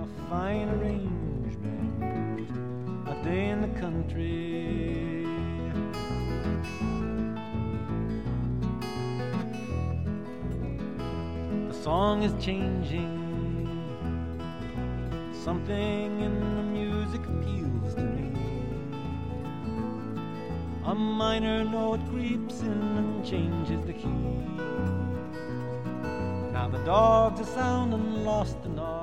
a fine arrangement, a day in the country. The song is changing, something in the music appeals to me. A minor note creeps in and changes the key. Now the dogs are sounding lost and all.